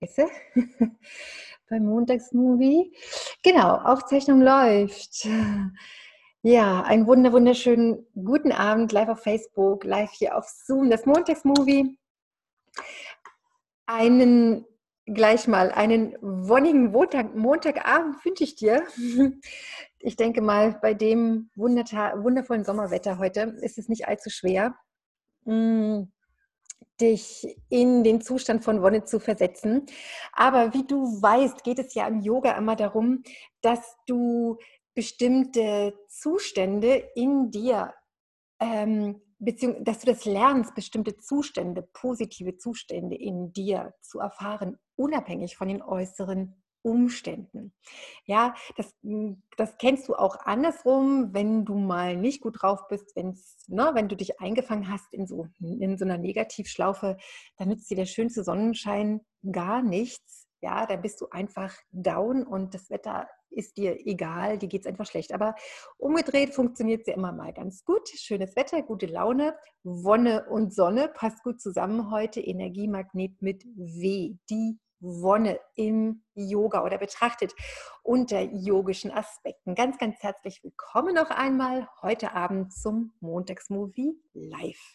Weißt du? Beim Montagsmovie. Genau, Aufzeichnung läuft. Ja, einen wunderschönen guten Abend, live auf Facebook, live hier auf Zoom, das Montagsmovie. Gleich mal einen wonnigen Montagabend wünsche ich dir. Ich denke mal, bei dem wundervollen Sommerwetter heute ist es nicht allzu schwer, dich in den Zustand von Wonne zu versetzen. Aber wie du weißt, geht es ja im Yoga immer darum, dass du bestimmte Zustände in dir, dass du das lernst, bestimmte Zustände, positive Zustände in dir zu erfahren, unabhängig von den äußeren Umständen. Ja, das kennst du auch andersrum, wenn du mal nicht gut drauf bist, wenn du dich eingefangen hast in so einer Negativschlaufe, dann nützt dir der schönste Sonnenschein gar nichts. Ja, dann bist du einfach down und das Wetter ist dir egal, dir geht es einfach schlecht. Aber umgedreht funktioniert es ja immer mal ganz gut. Schönes Wetter, gute Laune, Wonne und Sonne passt gut zusammen heute. Energiemagnet mit W, die Wonne im Yoga oder betrachtet unter yogischen Aspekten. Ganz, ganz herzlich willkommen noch einmal heute Abend zum Montagsmovie live.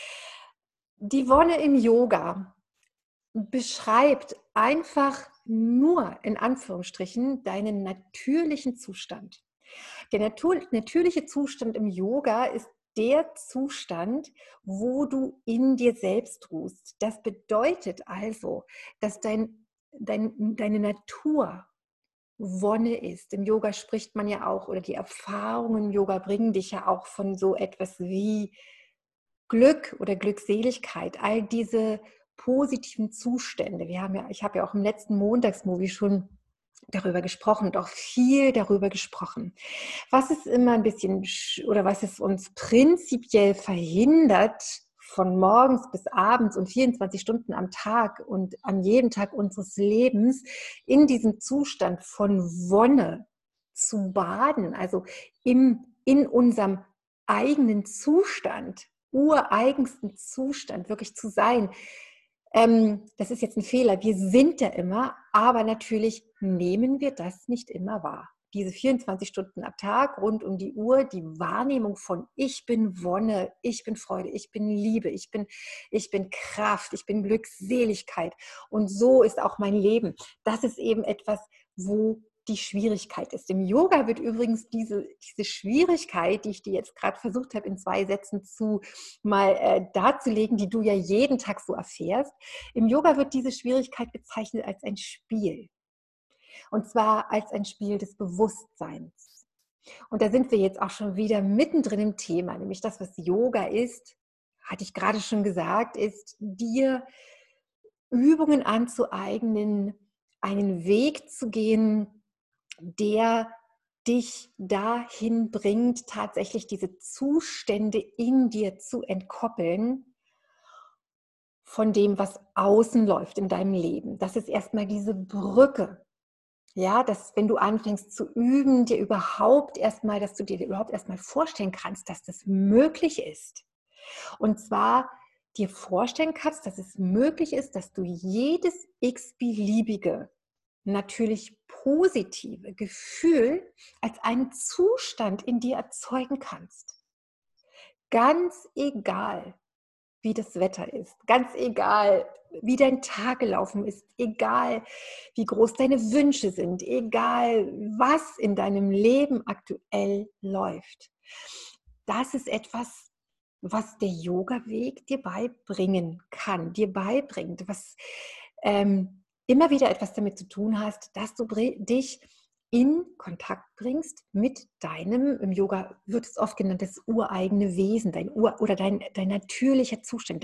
Die Wonne im Yoga beschreibt einfach nur in Anführungsstrichen deinen natürlichen Zustand. Der natürliche Zustand im Yoga ist der Zustand, wo du in dir selbst ruhst. Das bedeutet also, dass deine Natur Wonne ist. Im Yoga spricht man ja auch, oder die Erfahrungen im Yoga bringen dich ja auch von so etwas wie Glück oder Glückseligkeit, all diese positiven Zustände. Ich habe ja auch im letzten Montagsmovie schon darüber gesprochen und auch viel darüber gesprochen. Was ist immer ein bisschen, oder was es uns prinzipiell verhindert, von morgens bis abends und 24 Stunden am Tag und an jedem Tag unseres Lebens in diesem Zustand von Wonne zu baden, also in unserem eigenen Zustand, ureigensten Zustand wirklich zu sein. Das ist jetzt ein Fehler. Wir sind da immer, aber natürlich nehmen wir das nicht immer wahr. Diese 24 Stunden am Tag, rund um die Uhr, die Wahrnehmung von ich bin Wonne, ich bin Freude, ich bin Liebe, ich bin Kraft, ich bin Glückseligkeit. Und so ist auch mein Leben. Das ist eben etwas, wo die Schwierigkeit ist. Im Yoga wird übrigens diese Schwierigkeit, die ich dir jetzt gerade versucht habe, in 2 Sätzen darzulegen, die du ja jeden Tag so erfährst. Im Yoga wird diese Schwierigkeit bezeichnet als ein Spiel. Und zwar als ein Spiel des Bewusstseins. Und da sind wir jetzt auch schon wieder mittendrin im Thema, nämlich das, was Yoga ist, hatte ich gerade schon gesagt, ist dir Übungen anzueignen, einen Weg zu gehen, der dich dahin bringt, tatsächlich diese Zustände in dir zu entkoppeln von dem, was außen läuft in deinem Leben. Das ist erstmal diese Brücke. Ja, dass wenn du anfängst zu üben, dass du dir überhaupt erstmal vorstellen kannst, dass das möglich ist. Und zwar dir vorstellen kannst, dass es möglich ist, dass du jedes x-beliebige, natürlich positive Gefühl als einen Zustand in dir erzeugen kannst. Ganz egal, wie das Wetter ist, ganz egal, wie dein Tag gelaufen ist, egal, wie groß deine Wünsche sind, egal, was in deinem Leben aktuell läuft. Das ist etwas, was der Yoga-Weg dir beibringen kann, dir beibringt, was immer wieder etwas damit zu tun hast, dass du dich in Kontakt bringst mit deinem, im Yoga wird es oft genannt, das ureigene Wesen, dein natürlicher Zustand,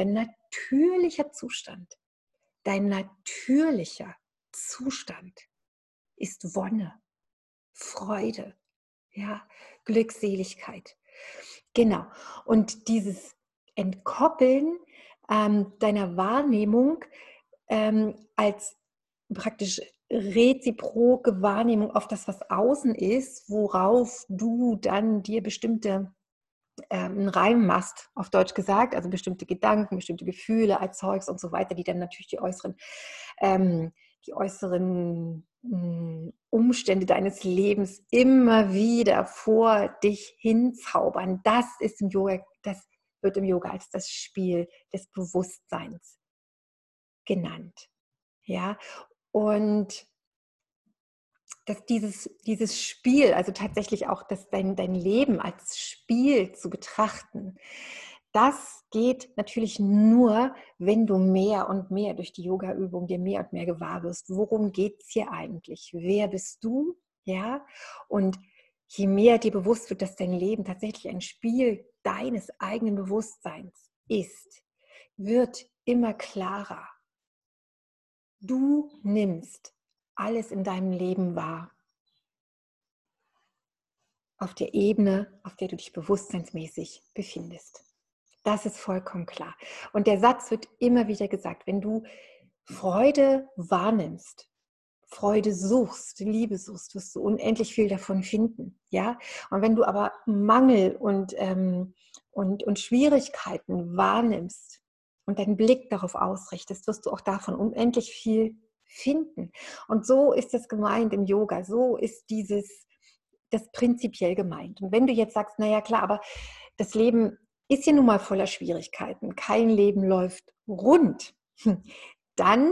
dein natürlicher Zustand ist Wonne, Freude, ja, Glückseligkeit. Genau. Und dieses Entkoppeln deiner Wahrnehmung als praktisch reziproke Wahrnehmung auf das, was außen ist, worauf du dann dir bestimmte einen Reim machst, auf Deutsch gesagt, also bestimmte Gedanken, bestimmte Gefühle erzeugst und so weiter, die dann natürlich die äußeren die äußeren Umstände deines Lebens immer wieder vor dich hinzaubern. Das ist im Yoga, das wird im Yoga als das Spiel des Bewusstseins genannt. Ja, und dass dieses Spiel, also tatsächlich auch dein Leben als Spiel zu betrachten, das geht natürlich nur, wenn du mehr und mehr durch die Yoga-Übung dir mehr und mehr gewahr wirst. Worum geht es hier eigentlich? Wer bist du? Ja, und je mehr dir bewusst wird, dass dein Leben tatsächlich ein Spiel deines eigenen Bewusstseins ist, wird immer klarer. Du nimmst alles in deinem Leben wahr. Auf der Ebene, auf der du dich bewusstseinsmäßig befindest. Das ist vollkommen klar. Und der Satz wird immer wieder gesagt, wenn du Freude wahrnimmst, Freude suchst, Liebe suchst, wirst du unendlich viel davon finden. Ja? Und wenn du aber Mangel und Schwierigkeiten wahrnimmst und deinen Blick darauf ausrichtest, wirst du auch davon unendlich viel finden. Und so ist es gemeint im Yoga, so ist das prinzipiell gemeint. Und wenn du jetzt sagst, naja klar, aber das Leben ist ja nun mal voller Schwierigkeiten, kein Leben läuft rund, dann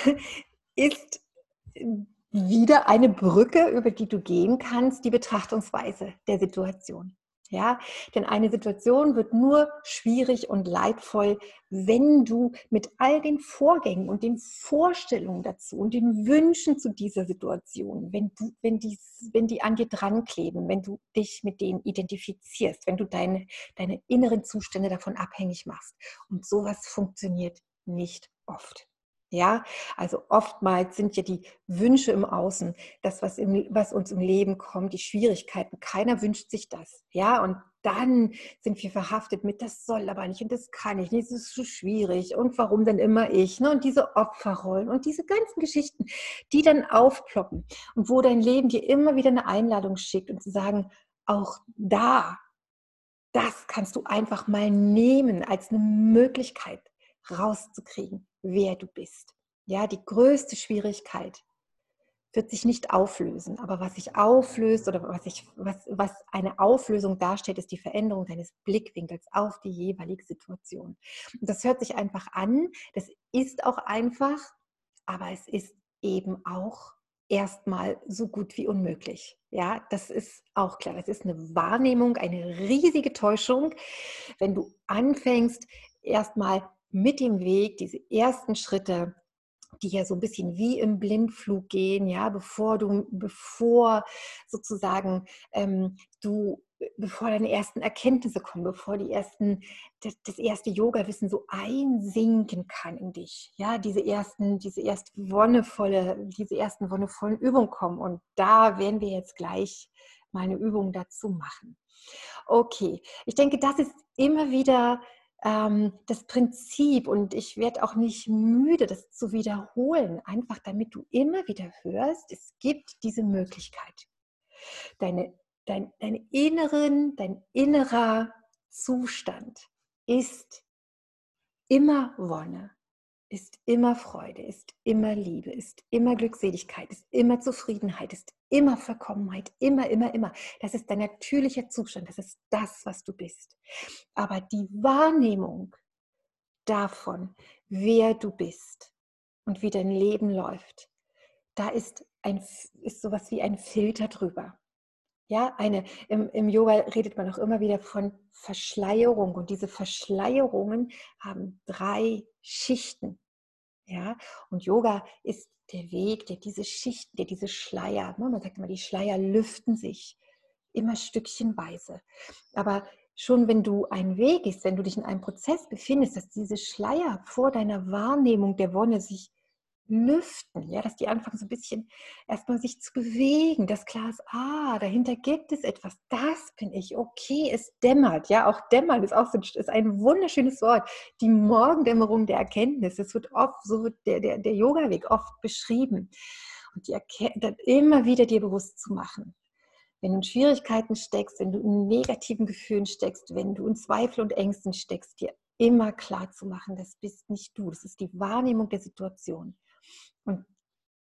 ist wieder eine Brücke, über die du gehen kannst, die Betrachtungsweise der Situation. Ja, denn eine Situation wird nur schwierig und leidvoll, wenn du mit all den Vorgängen und den Vorstellungen dazu und den Wünschen zu dieser Situation, wenn die an dir dran kleben, wenn du dich mit denen identifizierst, wenn du deine inneren Zustände davon abhängig machst. Und sowas funktioniert nicht oft. Ja, also oftmals sind ja die Wünsche im Außen, das, was uns im Leben kommt, die Schwierigkeiten. Keiner wünscht sich das. Ja, und dann sind wir verhaftet mit, das soll aber nicht und das kann ich nicht, das ist so schwierig und warum denn immer ich? Ne? Und diese Opferrollen und diese ganzen Geschichten, die dann aufploppen und wo dein Leben dir immer wieder eine Einladung schickt und zu sagen, auch da, das kannst du einfach mal nehmen als eine Möglichkeit rauszukriegen, wer du bist. Ja, die größte Schwierigkeit wird sich nicht auflösen, aber was sich auflöst oder was eine Auflösung darstellt, ist die Veränderung deines Blickwinkels auf die jeweilige Situation. Und das hört sich einfach an, das ist auch einfach, aber es ist eben auch erstmal so gut wie unmöglich. Ja, das ist auch klar. Das ist eine Wahrnehmung, eine riesige Täuschung, wenn du anfängst, erstmal mit dem Weg, diese ersten Schritte, die ja so ein bisschen wie im Blindflug gehen, ja, bevor sozusagen bevor deine ersten Erkenntnisse kommen, bevor das erste Yoga-Wissen so einsinken kann in dich, ja, diese ersten wonnevollen Übungen kommen. Und da werden wir jetzt gleich mal eine Übung dazu machen. Okay, ich denke, das ist immer wieder das Prinzip und ich werde auch nicht müde, das zu wiederholen, einfach damit du immer wieder hörst, es gibt diese Möglichkeit. Dein innerer Zustand ist immer Wonne, ist immer Freude, ist immer Liebe, ist immer Glückseligkeit, ist immer Zufriedenheit, ist immer Vollkommenheit, immer, immer, immer. Das ist dein natürlicher Zustand, das ist das, was du bist. Aber die Wahrnehmung davon, wer du bist und wie dein Leben läuft, da ist sowas wie ein Filter drüber. Ja, im Yoga redet man auch immer wieder von Verschleierung und diese Verschleierungen haben 3 Schichten. Ja, und Yoga ist der Weg, der diese Schichten, der diese Schleier, ne, man sagt immer, die Schleier lüften sich immer stückchenweise. Aber schon wenn du einen Weg gehst, wenn du dich in einem Prozess befindest, dass diese Schleier vor deiner Wahrnehmung der Wonne sich lüften, ja, dass die anfangen so ein bisschen erstmal sich zu bewegen, dass klar ist, dahinter gibt es etwas, das bin ich, okay, es dämmert, ja, auch dämmern ist auch ist ein wunderschönes Wort, die Morgendämmerung der Erkenntnis, das wird oft, so wird der Yoga-Weg oft beschrieben und dann immer wieder dir bewusst zu machen, wenn du in Schwierigkeiten steckst, wenn du in negativen Gefühlen steckst, wenn du in Zweifel und Ängsten steckst, dir immer klar zu machen, das bist nicht du, das ist die Wahrnehmung der Situation. Und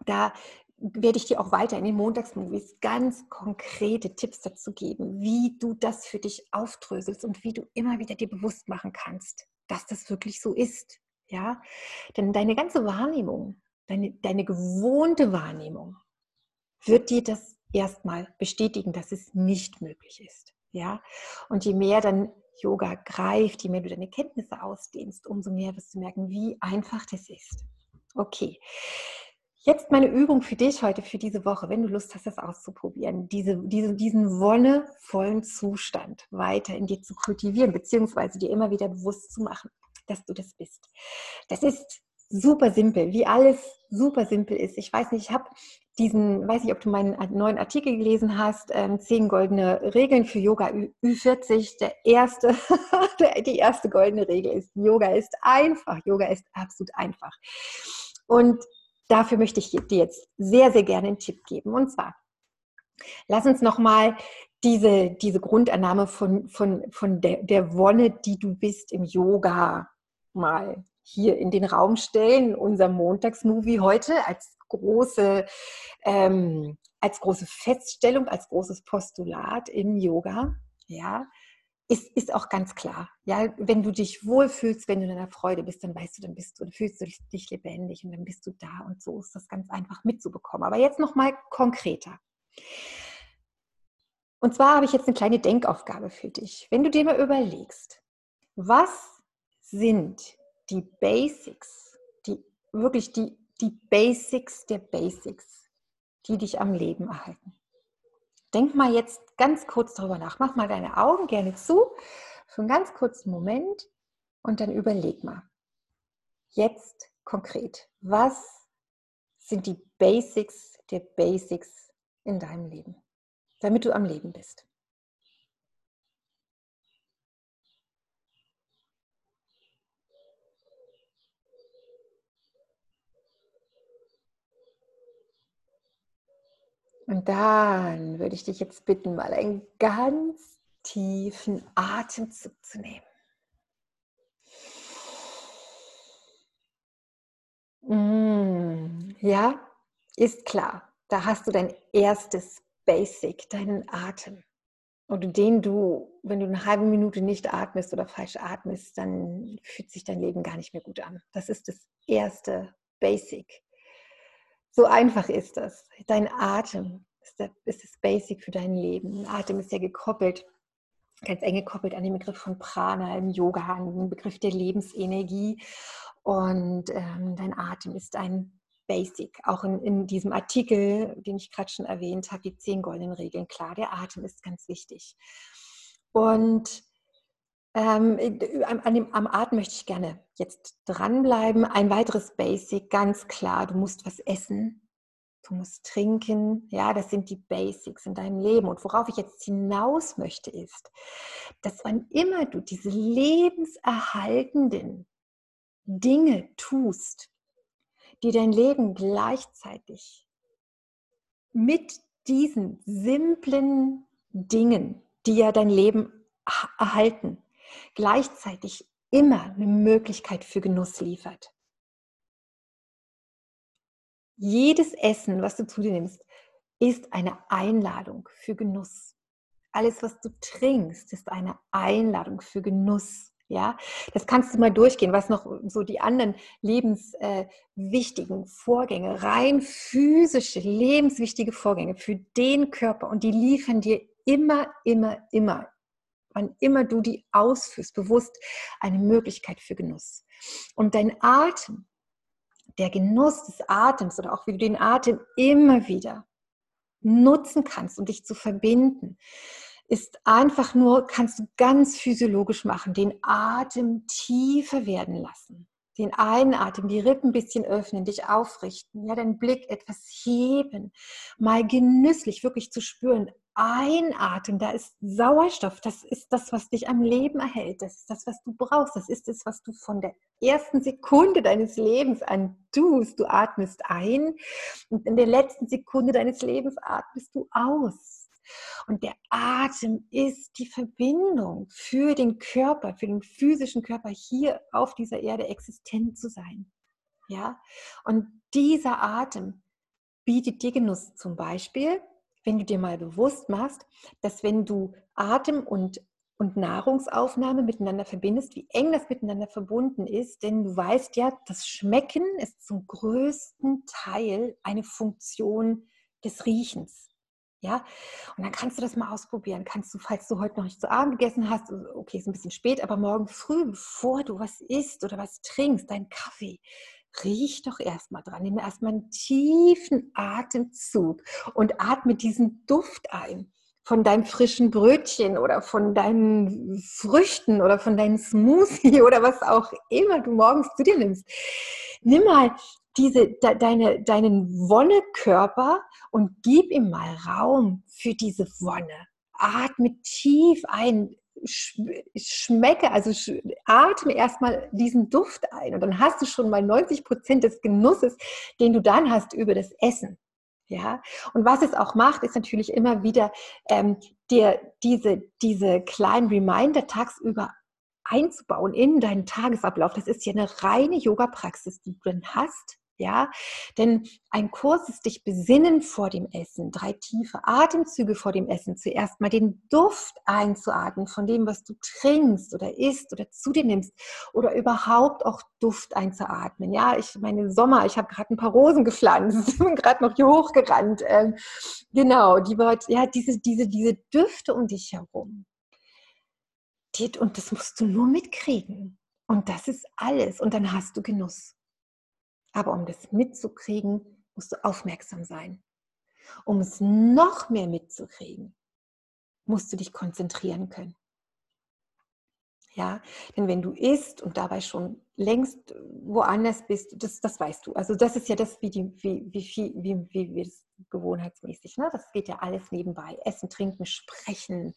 Da werde ich dir auch weiter in den Montagsmovies ganz konkrete Tipps dazu geben, wie du das für dich aufdröselst und wie du immer wieder dir bewusst machen kannst, dass das wirklich so ist. Ja? Denn deine ganze Wahrnehmung, deine gewohnte Wahrnehmung wird dir das erstmal bestätigen, dass es nicht möglich ist. Ja? Und je mehr dann Yoga greift, je mehr du deine Kenntnisse ausdehnst, umso mehr wirst du merken, wie einfach das ist. Okay, jetzt meine Übung für dich heute, für diese Woche, wenn du Lust hast, das auszuprobieren, diesen wonnevollen Zustand weiter in dir zu kultivieren, beziehungsweise dir immer wieder bewusst zu machen, dass du das bist. Das ist super simpel, wie alles super simpel ist. Ich weiß nicht, weiß nicht, ob du meinen neuen Artikel gelesen hast, 10 goldene Regeln für Yoga Ü40. Die erste goldene Regel ist, Yoga ist einfach. Yoga ist absolut einfach. Und dafür möchte ich dir jetzt sehr, sehr gerne einen Tipp geben. Und zwar, lass uns nochmal diese Grundannahme von der Wonne, die du bist im Yoga, mal hier in den Raum stellen. Unser Montagsmovie heute als große Feststellung, als großes Postulat im Yoga. Ja, ist auch ganz klar. Ja, wenn du dich wohlfühlst, wenn du in deiner Freude bist, dann weißt du, dann fühlst du dich lebendig und dann bist du da, und so ist das ganz einfach mitzubekommen. Aber jetzt nochmal konkreter. Und zwar habe ich jetzt eine kleine Denkaufgabe für dich. Wenn du dir mal überlegst, was sind die Basics, die Basics der Basics, die dich am Leben erhalten? Denk mal jetzt ganz kurz darüber nach. Mach mal deine Augen gerne zu, für einen ganz kurzen Moment, und dann überleg mal. Jetzt konkret, was sind die Basics der Basics in deinem Leben, damit du am Leben bist? Und dann würde ich dich jetzt bitten, mal einen ganz tiefen Atemzug zu nehmen. Ja, ist klar. Da hast du dein erstes Basic, deinen Atem. Und wenn du eine halbe Minute nicht atmest oder falsch atmest, dann fühlt sich dein Leben gar nicht mehr gut an. Das ist das erste Basic. So einfach ist das. Dein Atem ist das Basic für dein Leben. Atem ist ja gekoppelt, ganz eng gekoppelt an den Begriff von Prana im Yoga, an den Begriff der Lebensenergie. Und dein Atem ist ein Basic. Auch in diesem Artikel, den ich gerade schon erwähnt habe, die 10 goldenen Regeln. Klar, der Atem ist ganz wichtig. Und am Atem möchte ich gerne jetzt dranbleiben. Ein weiteres Basic, ganz klar, du musst was essen, du musst trinken. Ja, das sind die Basics in deinem Leben. Und worauf ich jetzt hinaus möchte, ist, dass wann immer du diese lebenserhaltenden Dinge tust, die dein Leben gleichzeitig mit diesen simplen Dingen, die ja dein Leben erhalten, gleichzeitig immer eine Möglichkeit für Genuss liefert. Jedes Essen, was du zu dir nimmst, ist eine Einladung für Genuss. Alles, was du trinkst, ist eine Einladung für Genuss. Ja, das kannst du mal durchgehen, was noch so die anderen lebenswichtigen Vorgänge, rein physische, lebenswichtige Vorgänge für den Körper, und die liefern dir immer, wann immer du die ausführst, bewusst eine Möglichkeit für Genuss. Und dein Atem, der Genuss des Atems, oder auch wie du den Atem immer wieder nutzen kannst, um dich zu verbinden, ist einfach nur, kannst du ganz physiologisch machen, den Atem tiefer werden lassen. Den Einatmen, die Rippen ein bisschen öffnen, dich aufrichten, ja, deinen Blick etwas heben, mal genüsslich wirklich zu spüren. Einatmen, da ist Sauerstoff, das ist das, was dich am Leben erhält, das ist das, was du brauchst, das ist das, was du von der ersten Sekunde deines Lebens an tust. Du atmest ein und in der letzten Sekunde deines Lebens atmest du aus. Und der Atem ist die Verbindung für den Körper, für den physischen Körper, hier auf dieser Erde existent zu sein. Ja? Und dieser Atem bietet dir Genuss? Zum Beispiel, wenn du dir mal bewusst machst, dass wenn du Atem und Nahrungsaufnahme miteinander verbindest, wie eng das miteinander verbunden ist, denn du weißt ja, das Schmecken ist zum größten Teil eine Funktion des Riechens. Ja, und dann kannst du das mal ausprobieren. Kannst du, falls du heute noch nicht zu Abend gegessen hast, okay, ist ein bisschen spät, aber morgen früh, bevor du was isst oder was trinkst, deinen Kaffee, riech doch erstmal dran. Nimm erstmal einen tiefen Atemzug und atme diesen Duft ein von deinem frischen Brötchen oder von deinen Früchten oder von deinem Smoothie oder was auch immer du morgens zu dir nimmst. Nimm mal deinen Wonnekörper und gib ihm mal Raum für diese Wonne. Atme tief ein, schmecke, also atme erstmal diesen Duft ein und dann hast du schon mal 90% des Genusses, den du dann hast über das Essen. Ja, und was es auch macht, ist natürlich immer wieder dir diese kleinen Reminder tagsüber einzubauen in deinen Tagesablauf. Das ist ja eine reine Yoga-Praxis, die du dann hast. Ja, denn ein Kurs ist dich besinnen vor dem Essen, 3 tiefe Atemzüge vor dem Essen, zuerst mal den Duft einzuatmen von dem, was du trinkst oder isst oder zu dir nimmst oder überhaupt auch Duft einzuatmen. Ja, ich meine Sommer, ich habe gerade ein paar Rosen gepflanzt, bin gerade noch hier hochgerannt. Genau, ja, diese Düfte um dich herum. Und das musst du nur mitkriegen. Und das ist alles. Und dann hast du Genuss. Aber um das mitzukriegen, musst du aufmerksam sein. Um es noch mehr mitzukriegen, musst du dich konzentrieren können. Ja, denn wenn du isst und dabei schon längst woanders bist, das weißt du. Also das ist ja das, wie wir das gewohnheitsmäßig, ne? Das geht ja alles nebenbei. Essen, trinken, sprechen.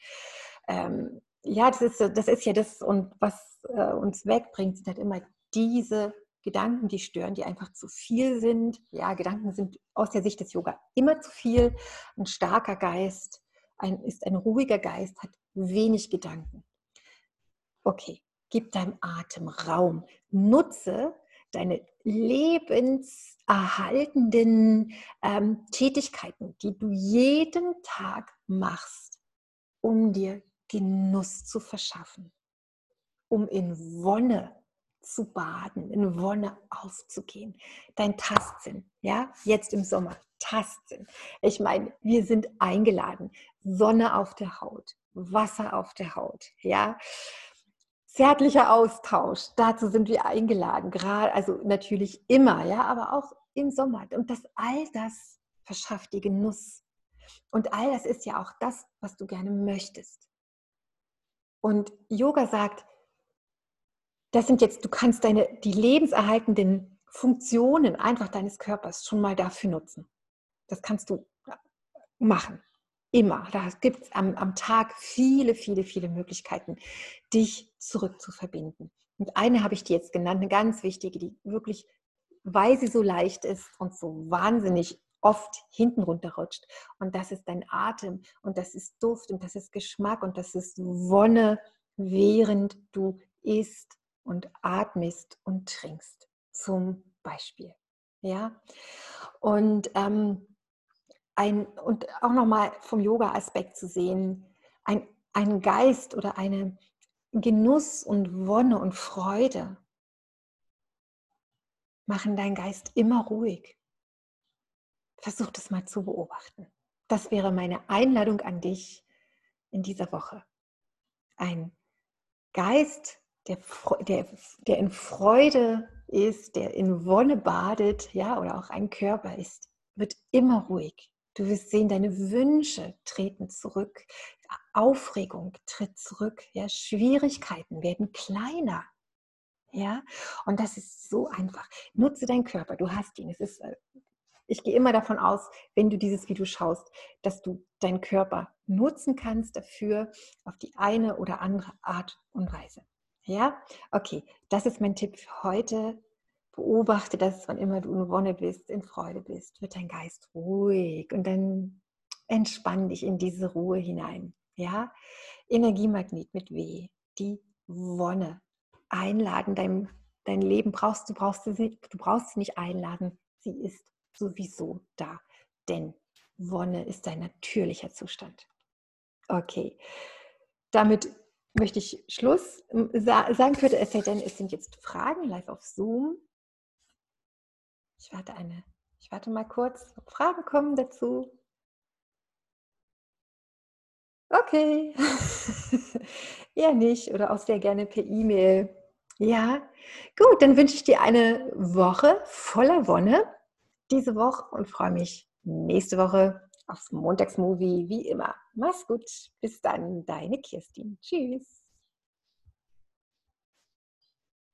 Ja, das ist ja das, und was uns wegbringt, sind halt immer diese Gedanken, die stören, die einfach zu viel sind. Ja, Gedanken sind aus der Sicht des Yoga immer zu viel. Ein starker Geist ist ein ruhiger Geist, hat wenig Gedanken. Okay, gib deinem Atem Raum. Nutze deine lebenserhaltenden Tätigkeiten, die du jeden Tag machst, um dir Genuss zu verschaffen, um in Wonne zu baden, in Wonne aufzugehen. Dein Tastsinn, ja, jetzt im Sommer, Tastsinn. Ich meine, wir sind eingeladen. Sonne auf der Haut, Wasser auf der Haut, ja. Zärtlicher Austausch, dazu sind wir eingeladen, gerade, also natürlich immer, ja, aber auch im Sommer. Und all das verschafft dir Genuss. Und all das ist ja auch das, was du gerne möchtest. Und Yoga sagt, du kannst die lebenserhaltenden Funktionen einfach deines Körpers schon mal dafür nutzen. Das kannst du machen. Immer. Da gibt es am Tag viele, viele, viele Möglichkeiten, dich zurückzuverbinden. Und eine habe ich dir jetzt genannt, eine ganz wichtige, die wirklich, weil sie so leicht ist und so wahnsinnig oft hinten runterrutscht. Und das ist dein Atem und das ist Duft und das ist Geschmack und das ist Wonne, während du isst und atmest und trinkst. Zum Beispiel. Ja? Und und auch nochmal vom Yoga-Aspekt zu sehen, ein Geist oder eine Genuss und Wonne und Freude machen deinen Geist immer ruhig. Versuch das mal zu beobachten. Das wäre meine Einladung an dich in dieser Woche. Ein Geist, der in Freude ist, der in Wonne badet, ja, oder auch ein Körper ist, wird immer ruhig. Du wirst sehen, deine Wünsche treten zurück, Aufregung tritt zurück, ja, Schwierigkeiten werden kleiner. Ja, und das ist so einfach. Nutze deinen Körper, du hast ihn. Ich gehe immer davon aus, wenn du dieses Video schaust, dass du deinen Körper nutzen kannst dafür auf die eine oder andere Art und Weise. Ja, okay, das ist mein Tipp für heute. Beobachte das, wann immer du in Wonne bist, in Freude bist, wird dein Geist ruhig und dann entspann dich in diese Ruhe hinein. Ja, Energiemagnet mit W, die Wonne. Einladen, dein Leben du brauchst sie nicht einladen, sie ist sowieso da. denn Wonne ist dein natürlicher Zustand. Okay, damit möchte ich Schluss sagen für es sei denn, es sind jetzt Fragen live auf Zoom. Ich warte mal kurz, ob Fragen kommen dazu. Okay. Eher nicht oder auch sehr gerne per E-Mail. Ja, gut, dann wünsche ich dir eine Woche voller Wonne diese Woche und freue mich nächste Woche aufs Montagsmovie wie immer. Mach's gut. Bis dann, deine Kirstin. Tschüss.